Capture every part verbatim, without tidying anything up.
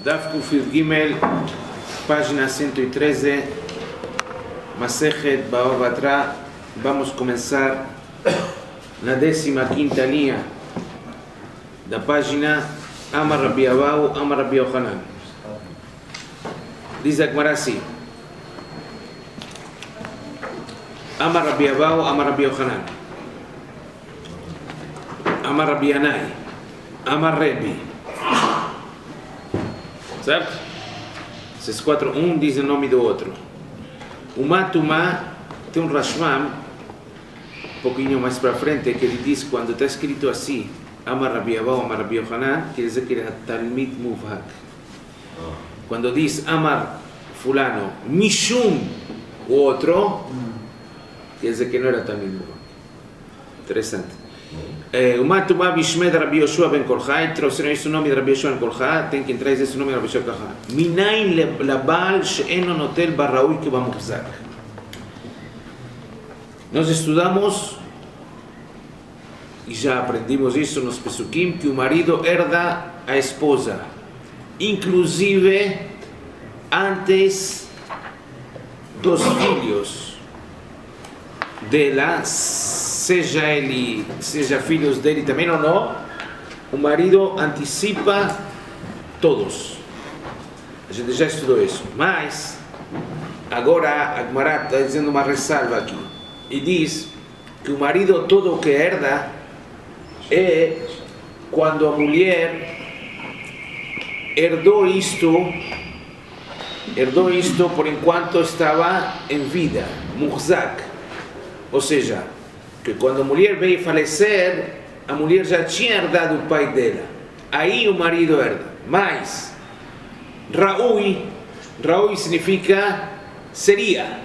Daf Kufir Gimel, página ciento trece, Masejet Bava Batra. Vamos comenzar na décima quinta linha da página. Amar Rabbi Abau, Amar Rabbi Yohanan. Diz a Gemara assim: Amar Rabbi Abau, Amar Rabbi Yohanan, Amar Rabbi Yanai, Amar Rebbe. Certo? Esses quatro, um diz o nome do outro. O Matumá tem um Rashmam, um pouquinho mais para frente, que ele diz, quando está escrito assim, Amar Rabbi Abau, Amar Rabbi Yohanan, quer dizer que ele é Talmid Muvhak. Quando diz Amar Fulano, Mishum, o outro, quer dizer que não era Talmid Muvhak. Interessante. O Matumá Bishmed Rabbi Yoshua ben Korchai, trouxeram esse nome de Rabbi Yoshua ben Korchai, tem que entrar esse nome de Rabbi Yoshua ben Korchai. Minayin labal she'eno notel barraui que bamukzak. Nós estudamos e já aprendimos isso nos Pesukim, que o marido herda a esposa, inclusive antes dos filhos dela, seja ele, seja filhos dele também ou não, o marido antecipa todos. A gente já estudou isso, mas agora a Gemara está dizendo uma ressalva aqui e diz que o marido todo o que herda é quando a mulher herdou isto, herdou isto por enquanto estava em vida, muhzak, ou seja, que quando a mulher veio falecer, a mulher já tinha herdado o pai dela. Aí o marido herda. Mas, Raui, Raui significa seria.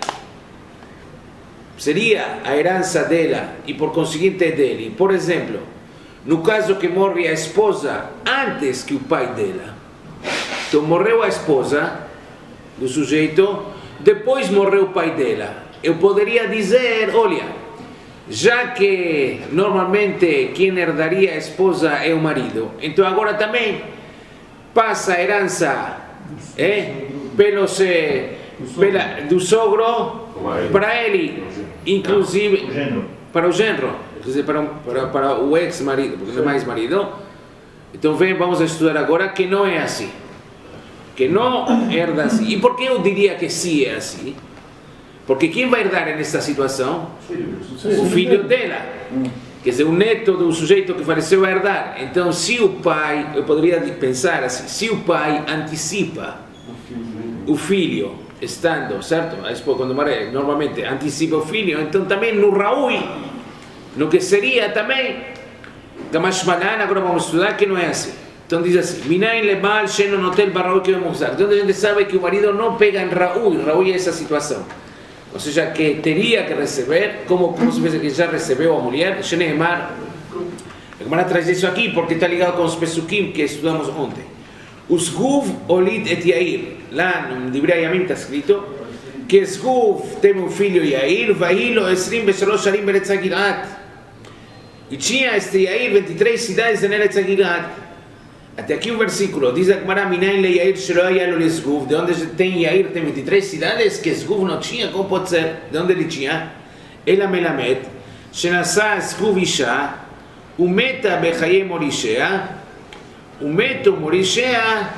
Seria a herança dela e por conseguinte dele. Por exemplo, no caso que morre a esposa antes que o pai dela. Então morreu a esposa do sujeito, depois morreu o pai dela. Eu poderia dizer, olha, já que normalmente quem herdaria a esposa é o marido, então agora também passa a herança é, pelos, é, pela, do sogro para ele, inclusive para o genro, quer dizer, para, para, para o ex-marido, porque não é mais marido. Então vem, vamos estudar agora que não é assim, que não herda assim. E por que eu diria que sim é assim? Porque quem vai herdar nesta situação? O filho dela. Quer dizer, o neto do sujeito que faleceu vai herdar. Então, se o pai, eu poderia pensar assim, se o pai antecipa o filho, estando, certo? A esposa, quando morre, normalmente antecipa o filho, então também no Raui, no que seria também, Gamashmalan, agora vamos estudar que não é assim. Então diz assim, Minayin lebal sheno notel barraui que vamos usar. Então a gente sabe que o marido não pega em Raui, Raui é essa situação. Ou seja, que teria que receber, como se vê que já recebeu a mulher, Sheneemar. A Gemara traz isso aqui porque está ligado com os Pesukim que estudamos ontem. Usguv olid et Yair. Lá no Divrei Yamim está escrito que Usguv teve um filho Yair, Vahilo esrim beshalosh sharim beretz Gilead. E tinha este Yair vinte e três cidades em Eretz Gilead. Até aqui o versículo diz a Gemara, Minayin le Yair shelo haya lo lesguv. De onde tem Yair tem vinte e três cidades que Esguv não tinha, como pode ser? De onde ele tinha? Ela melamed shenasa Esguv isha umeta bechaye morishea umeto morishea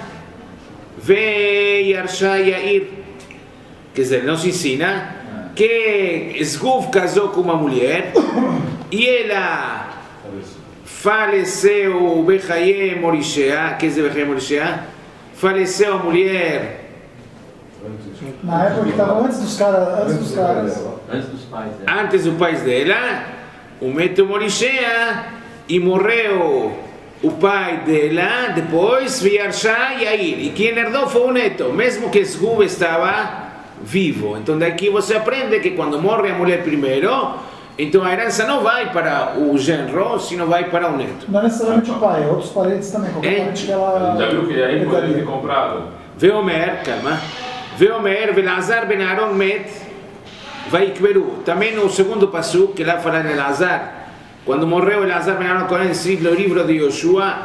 veyarsha Yair. Quer dizer, nos ensina que Esguv casou com uma mulher e ela faleceu Bechaye Morishea. Que é Bechaye Morishea? Faleceu a mulher na época que estava antes dos caras, antes dos caras, antes dos pais dela. Antes do pai dela, o Meto Morishea, e morreu o pai dela, depois Viarsha Yair, e quem herdou foi o neto, mesmo que Esguv estava vivo. Então daqui você aprende que quando morre a mulher primeiro, então a herança não vai para o genro, sino vai para o neto. Não necessariamente o pai, outros parentes também. Qualquer é? parente que ela... Já viu que aí poderia ter comprado? Veomer, calma. Veomer, Velazar ben Aaron met, vai Ikberu. Também no segundo passo, que lá fala de Elazar, quando morreu Elazar ben Aaron, quando escreve o livro de Yoshua,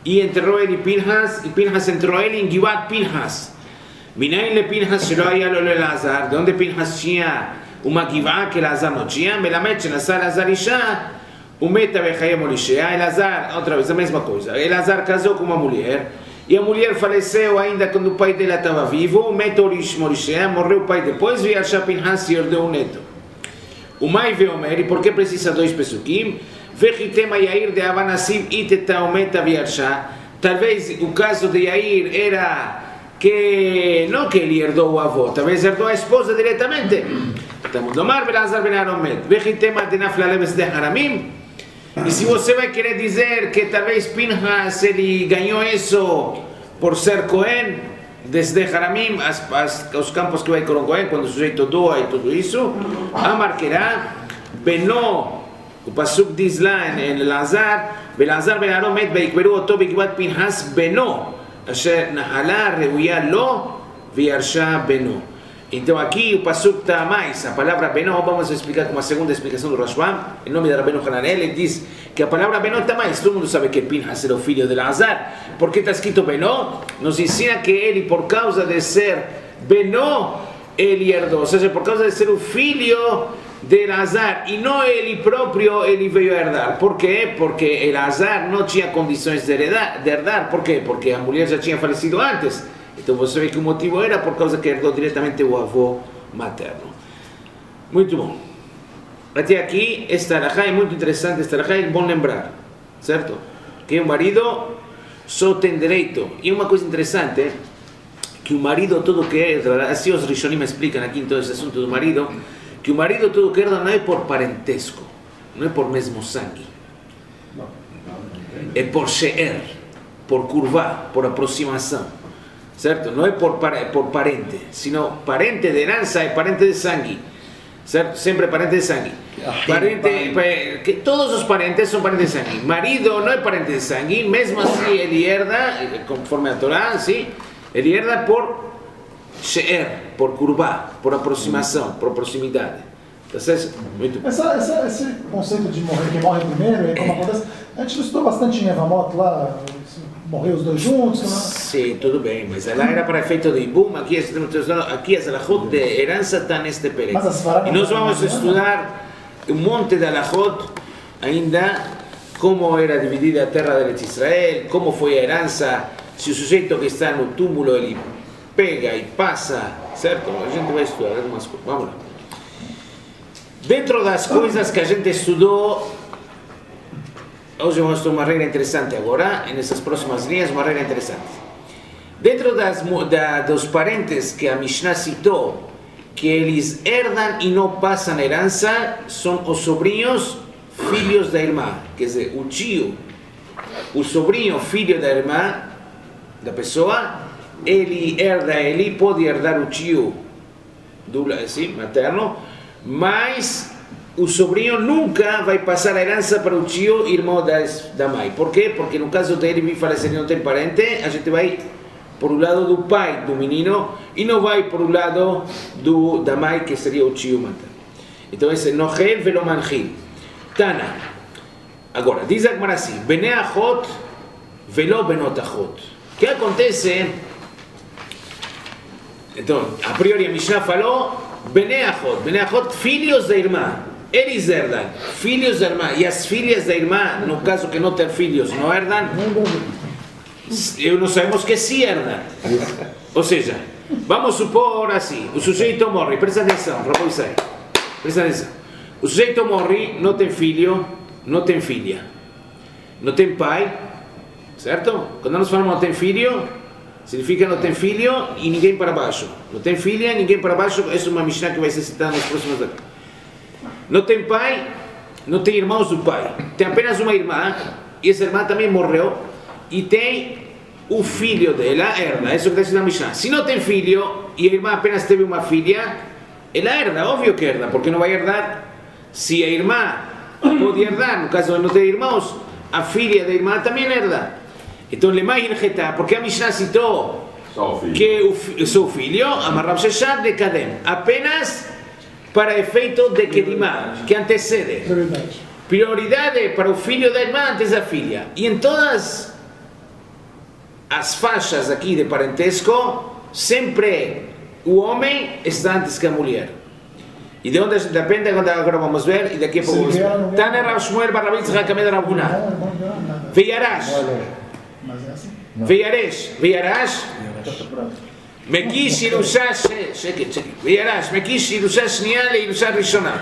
e enterrou ele Pinhas, e Pinhas enterrou ele em Givat Pinhas. Minayin le Pinhas shelo haya lo Elazar, de onde Pinhas tinha uma Givat que Elazar não tinha, Melamed shenasa Elazar isha, umeta vechayem olishea. Elazar, outra vez a mesma coisa, Elazar casou com uma mulher, e a mulher faleceu ainda quando o pai dela estava vivo, umeta olishea, morreu o pai depois, e Arsha Pinhas herdou um neto. O Mai veomer, e por que precisa dois pesukim? Vechitema Yair de Avanasiv iteta umeta viarsha. Talvez o caso de Yair era que não que ele herdou o avô, talvez herdou a esposa diretamente. Estamos lomar Elazar ben Aromet. Vechitema de Naflaleves de Haramim. E se você vai querer dizer que talvez Pinhas ele ganhou isso por ser Cohen, desde Haramim, as, as, os campos que vai com o Cohen, quando o sujeito doa e tudo isso, Amarquerá, Benó, o Pasuk diz lá em Elazar, Elazar ben Aromet, Veikberu oto begivat Pinhas Benó, Asher Nahalá, Reuia Lo, Viarsha Benó. Então aqui o Pasuk está mais, a palavra Benó, vamos explicar com a segunda explicação do Rashbam, em nome de Rabbeinu Hananel, ele diz que a palavra Benó está mais, todo mundo sabe que Pinhas era o filho de Elazar, porque está escrito Benó, nos ensina que ele, por causa de ser Benó, ele herdou, ou seja, por causa de ser o filho de Elazar, e não ele próprio, ele veio a herdar. Por quê? Porque Elazar não tinha condições de herdar, de herdar. Por quê? Porque a mulher já tinha falecido antes. Então você vê que o motivo era por causa que herdou diretamente o avô materno. Muito bom. Até aqui, esta alahá é muito interessante, esta alahá é bom lembrar, certo? Que o marido só tem direito. E uma coisa interessante, que o marido todo que herda, assim os Rishonim explicam aqui em todo esse assunto do marido, que o marido todo que herda não é por parentesco, não é por mesmo sangue. É por she'er, por curvá, por aproximação. Certo? Não é por, por parente, sino parente de herança é parente de sangue, certo? Sempre parente de sangue. Parente, que todos os parentes são parentes de sangue. Marido não é parente de sangue, mesmo assim ele herda, conforme a Torá, sim, ele herda por she'er, por curvá, por aproximação, por proximidade. Muito bem. Essa, essa, esse conceito de morrer, que morre primeiro, como acontece, a gente estudou bastante em Evamot lá. Morreu os dois juntos, né? Sim, tudo bem, mas ela era para efeito de Ibum, aqui, aqui as alahot de herança estão neste período. E nós vamos estudar um monte de alahot ainda, como era dividida a terra de Israel, como foi a herança, se o sujeito que está no túmulo ele pega e passa, certo? A gente vai estudar algumas coisas, vamos lá. Dentro das coisas que a gente estudou, hoje vamos ter uma regra interessante agora, nessas próximas linhas, uma regra interessante. Dentro das, da, dos parentes que a Mishnah citou, que eles herdam e não passam herança, são os sobrinhos, filhos da irmã. Quer dizer, o tio, o sobrinho, filho da irmã, da pessoa, ele herda, ele pode herdar o tio do, assim, materno, mas o sobrinho nunca vai passar a herança para o tio, irmão das, da mãe. Por quê? Porque no caso dele me falecer e não tem parente, a gente vai por o lado do pai do menino e não vai por o lado do, da mãe, que seria o tio materno. Então esse nohel velo manchil. Tana. Agora, diz a Gemara assim, bene achot velo benot achot. O que acontece? Então, a priori a Mishnah falou, bene achot, bene achot, filhos da irmã. Eles herdam, filhos da irmã, e as filhas da irmã, no caso que não tem filhos, não herdam, eu não sabemos que sim herdam. Ou seja, vamos supor assim, o sujeito morre, presta atenção, Rabi Isai, presta atenção. O sujeito morre, não tem filho, não tem filha, não tem pai, certo? Quando nós falamos não tem filho, significa não tem filho e ninguém para baixo. Não tem filha, ninguém para baixo, essa é uma Mishnah que vai ser citada nos próximos anos. Não tem pai, não tem irmãos do pai, tem apenas uma irmã, e essa irmã também morreu, e tem o filho dela, herda, isso que está escrito na Mishnah. Se não tem filho, e a irmã apenas teve uma filha, ela herda, óbvio que herda, porque não vai herdar. Se a irmã pode herdar, no caso de não ter irmãos, a filha da irmã também herda. Então, lema irgetá, porque a Mishnah citou que o seu filho, amarrab sheshad de kadem, apenas para efeito de Kedimá, que antecede. Prioridade. Prioridade para o filho da irmã antes da filha. E em todas as faixas aqui de parentesco, sempre o homem está antes que a mulher. E de onde depende, agora vamos ver, e daqui a pouco vamos ver. Tana Rav Shmuel bar Rabbi Yitzchak Kamed Rav Huna. Veyarash. Veyarash. Veyarash. מקיש ירושה, שקט, שקט, וירש, מקיש ירושה שנייה לירושה ראשונה.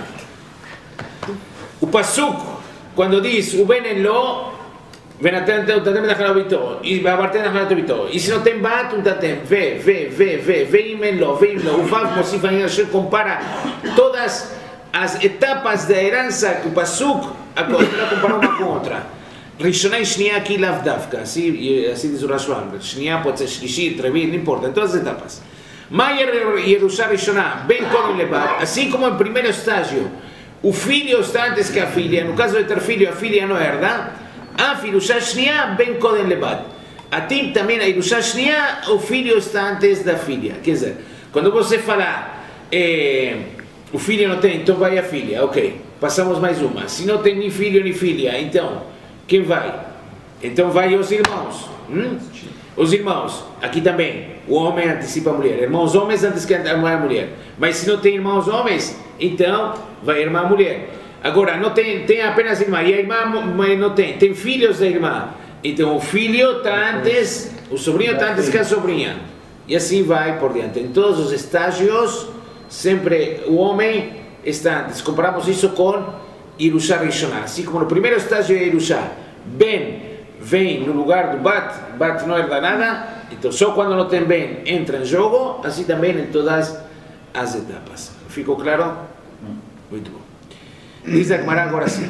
ופסוק, cuando diz, ובן אין לו, ונתן נחלת ביתו, ועברתם נחלת ביתו. Y si no ten bat, untatem, ve, ve, ve, ve, veim en lo, veim lo, uvav, mosif, ayer, compara todas as etapas de herança que o pasuk compara uma com outra. ראשונה היא שנייה כי לאו דווקא, עשיתי זו רשואן, שנייה פה זה שלישית, רביעית, לא importa, entonces etapas. מה ירושה ראשונה? בין קודם לבת, así como en primer estágio, o filho está antes que a filha, no caso de ter filho, a filha não herda, a ירושה שנייה בין קודם לבת. Atim também a ירושה שנייה, o filho está antes da filha. Quer dizer, quando você falar, eh, o filho não tem, então vai a filha, ok, passamos mais uma. Se não tem nem filho nem filha, então quem vai? Então vai os irmãos. Hum? Os irmãos, aqui também, o homem antecipa a mulher. Irmãos homens antes que a mulher. Mas se não tem irmãos homens, então vai a irmã a mulher. Agora, não tem, tem apenas irmã, e a irmã não tem, tem filhos da irmã. Então o filho está antes, o sobrinho está antes que a sobrinha. E assim vai por diante. Em todos os estágios, sempre o homem está antes. Comparamos isso com Irusha Rishonah, assim como no primeiro estágio é Irusha, Ben vem no lugar do Bat, Bat não herda nada, então só quando não tem Ben entra em jogo, assim também em todas as etapas. Ficou claro? Muito bom. Diz a Gemara agora sim.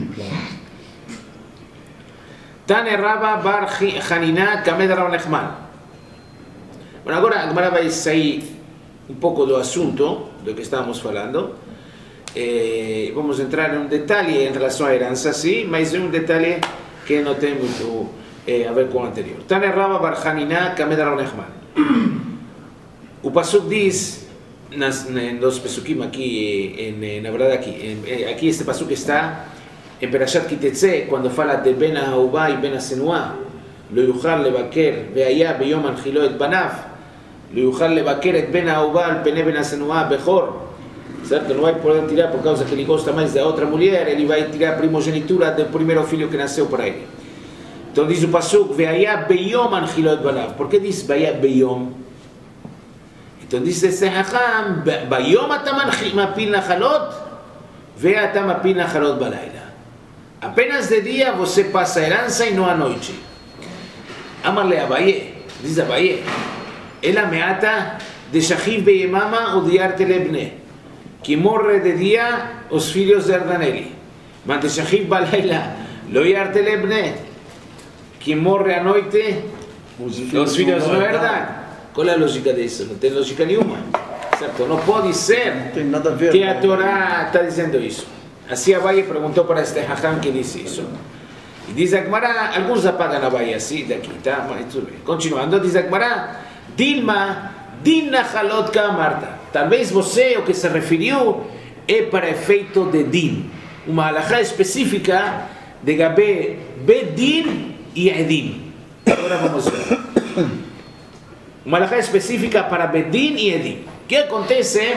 Tane Rabba bar Hanina Kamed Rav Nechman. Bueno, agora a Gemara vai sair um pouco do assunto do que estávamos falando. Eh, vamos entrar em um detalhe em relação à herança, sim, mas é um detalhe que não tem muito eh, a ver com o anterior. Tane Rabba bar Hanina Kamed Rav Nechman. O pasuk diz, nas, nos pesukim aqui, em, na verdade aqui, em, aqui este pasuk está em Perashat Kitetze, quando fala de Ben Ahuba e Ben Asenua, lo yuchal levaker ve'aya beyom anchilo et banav, lo yuchal levaker et Ben Ahuba al pene Ben Asenua bechor. Certo? Não vai poder tirar por causa que ele gosta mais da outra mulher, ele vai tirar a primogenitura do primeiro filho que nasceu para ele. Então diz o pasuk, ve'aya beyom anchilo et banav. Por que diz ve'aya beyom? Então diz esse Hacham, bayom אתה מפיל נחלות, ואתה מפיל נחלות בלילה. Apenas de dia você passa a herança e não à noite. Amar-lhe Abaye, diz Abaye, ela meata de shachiv beyemama ou de artele bne, que morre de dia os filhos herdam ele, mas de shachiv balaila, lo yartele bne, que morre à noite os filhos não herdam. Qual é a lógica disso? Não tem lógica nenhuma, certo? Não pode ser não tem nada a ver, que a Torá está dizendo isso. Assim Abaye perguntou para este Hacham que disse isso. E diz a Gemara, alguns apagam Abaye assim daqui, tá? Mas tudo bem. Continuando, diz a Gemara, Dilma, din nachalot ka'amarta. Talvez você, o que se referiu, é para efeito de din. Uma halachá específica de Gabé Bedin e Edim. Agora vamos ver. Uma halachá específica para Bedin e Edim. O que acontece?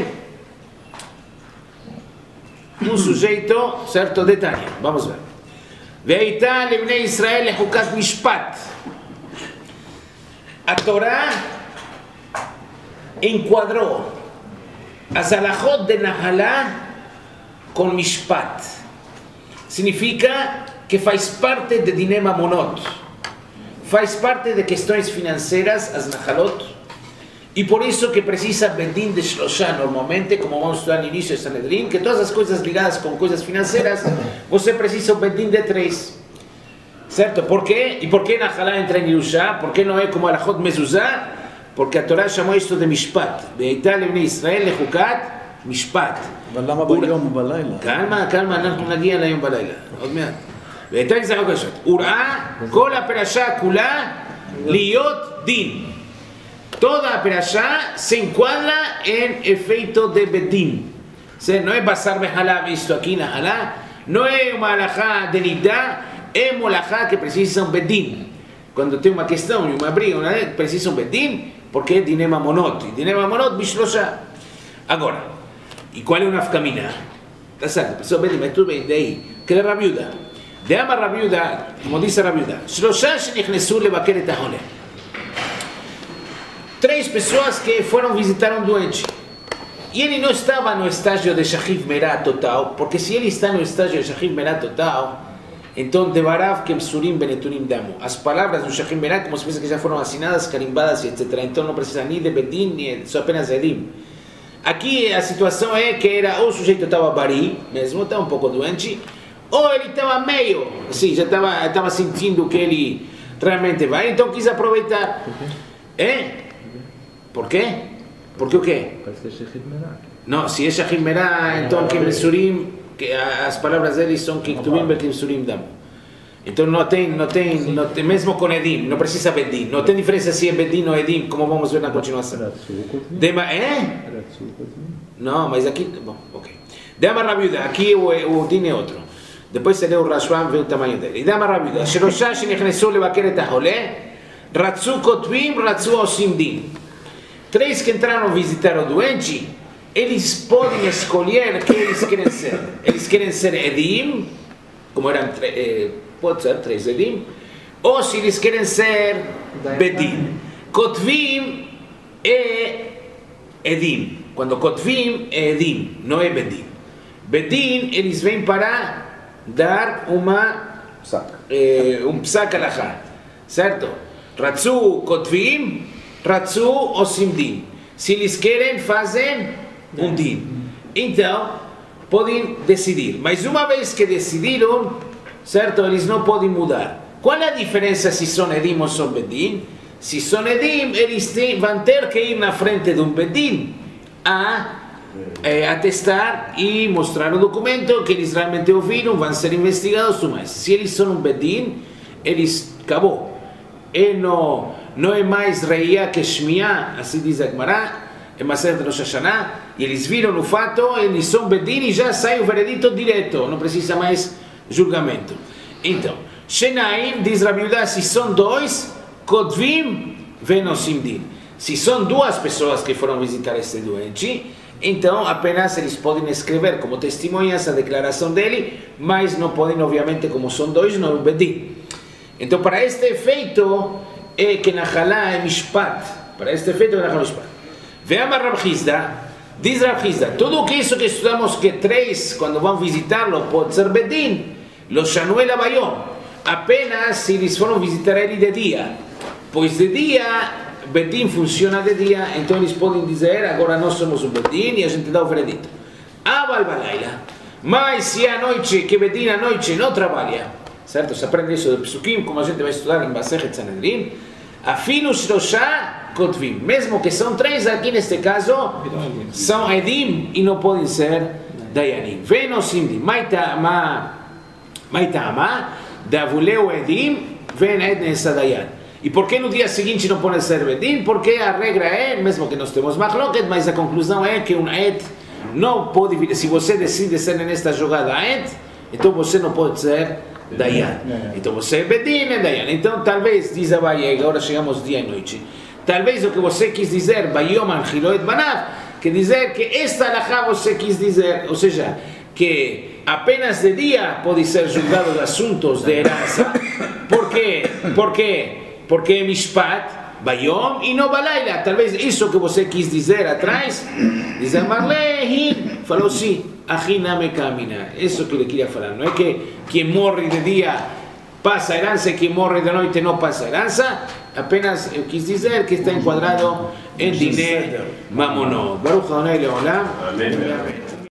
Um sujeito, certo, detalhe, vamos ver. Veita lebnei Israel lechukat mishpat. A Torá enquadrou as halachot de Nahalá com mishpat. Significa que faz parte de Dinei Mamonot. Faz parte de questões financeiras, as Nahalot. E por isso que precisa Bedin de Shloshá, normalmente, como vamos estudar no início de Sanedrin, que todas as coisas ligadas com coisas financeiras, você precisa o Bedin de três. Certo? Por quê? E por que Nahalá entra em Yerushá? Por que não é como Alachot Mezuzá? Porque a Torá chamou isto de Mishpat. Veita lebnei Israel lechukat Mishpat. אבל למה ביום ובלילה? calma, calma, אנחנו נגיע ליום בלילה. עוד מעט. ואיתה נזרק קשות. וראה כל הפרשה כולה להיות דין. Toda a perashá se enquadra en efeito de Bedin. Não é basar behalá visto aqui na halá, não é uma halachá de nidá, é uma halachá que precisa um Bedin. quando tem uma questão, uma briga, uma, precisa um bedin, porque é diné mamonot. Diné mamonot, bishlosha. Agora, e qual é o nafkamina? Tá certo, pessoal, bedin, mas tudo bem, daí, que é Rabiuda. De ama Rabiuda, como diz Rabiuda, shlosha shenichnesu levaker et haoleh. Três pessoas que foram visitar um doente. E ele não estava no estágio de Shachiv Merah total, porque se ele está no estágio de Shachiv Merah total, então devarav que Surim Beneturim Damu. As palavras do Shachiv Merah, como se fosse que já foram assinadas, carimbadas, etcétera. Então não precisa nem de Bedin, nem só apenas Edim. Aqui a situação é que era ou o sujeito estava bari, mesmo, estava um pouco doente, ou ele estava meio, sim, já estava, estava sentindo que ele realmente vai, então quis aproveitar. É? Por quê? Porque o quê? Não, se é Shachiv Merah, então que Surim, que as palavras deles são que Ktubim Bekim Surim Damu. Então não tem, não tem, não tem, mesmo com Edim, não precisa Bedin, não tem diferença se é Bedin ou Edim, como vamos ver na continuação. Dema, é? Não, mas aqui, bom, ok. Dema Rabiuda, aqui o, o Din é outro. Depois você lê o Rashbam, vê o tamanho dele. Dema Rabiuda, Shelosha Shenichnesu levaker et haoleh, Ratzu Kotbim, Ratzu Osim Din. Três que entraram visitar o doente, eles podem escolher quem eles querem ser. Eles querem ser Edim, como eram, eh, pode ser três Edim, ou se eles querem ser Bedin. Kotvim é Edim. Quando Kotvim é Edim, não é Bedin. Bedin, eles vêm para dar uma, eh, um psak alachá, certo? Ratzu Kotvim, Ratzu Osim Din. Se eles querem, fazem um din. Então, podem decidir. Mas uma vez que decidiram, certo? Eles não podem mudar. Qual é a diferença se são Edim ou são Bedin? Se são Edim, eles têm, vão ter que ir na frente de um Bedin a é, atestar e mostrar o documento que eles realmente ouviram, vão ser investigados, tudo mais. Se eles são um Bedin, eles, acabou. E não, não é mais reia que Shmiá, assim diz a Gemara, é Maseret Rosh Hashanah, e eles viram o fato, eles são Bedin e já sai o veredito direto, não precisa mais julgamento. Então, Shenaim, diz Rabiuda, se são dois, Kotvim Venosim Din. Se são duas pessoas que foram visitar este doente, então apenas eles podem escrever como testemunhas a declaração dele, mas não podem, obviamente, como são dois, não é um Bedin. Então, para este efeito, é que na Halá é Mishpat. Para este efeito é na Halá Mishpat. Veamos Rav Hizda, diz Rav Hizda, tudo que isso que estudamos que três, quando vão visitá-lo, pode ser Bedin, lo Shanuel Abayom, apenas se eles foram visitar ele de dia, pois de dia, Bedin funciona de dia, então eles podem dizer, agora nós somos um Bedin e a gente dá o veredito. Abal Balaila, mas se à noite, que Bedin à noite não trabalha, certo? Se aprende isso do Psukim, como a gente vai estudar em Masechet Sanedrin, Afinu Shloshá Kotvim, mesmo que são três aqui neste caso, são Edim e não podem ser Dayanim. Venosim Din, Maitama, Maitama, Davuleu Edim, Ven Ednes Dayan. E por que no dia seguinte não pode ser Bedin? Porque a regra é, mesmo que nós temos Machloket, mas a conclusão é que um Ed não pode vir, se você decide ser nesta jogada Ed, então você não pode ser Dayan. Então você é Bedin e Dayan. Então talvez, diz a Baye, agora chegamos dia e noite, talvez o que você quis dizer, Bayom Anchilo et Banav, que dizer que esta alahá você quis dizer, ou seja, que apenas de dia pode ser julgado de assuntos de herança. Por quê? Por quê? Porque é Mishpat, Bayom e não Balaila. Talvez isso que você quis dizer atrás, diz a Marley, falou sim, Achiname Kamina. Isso que ele queria falar. Não é que quem morre de dia passa a herança e quem morre de noite não passa a herança. Apenas eu quis dizer que está enquadrado em Diné Mamonot. Baruch Adonai Leolam. Amém.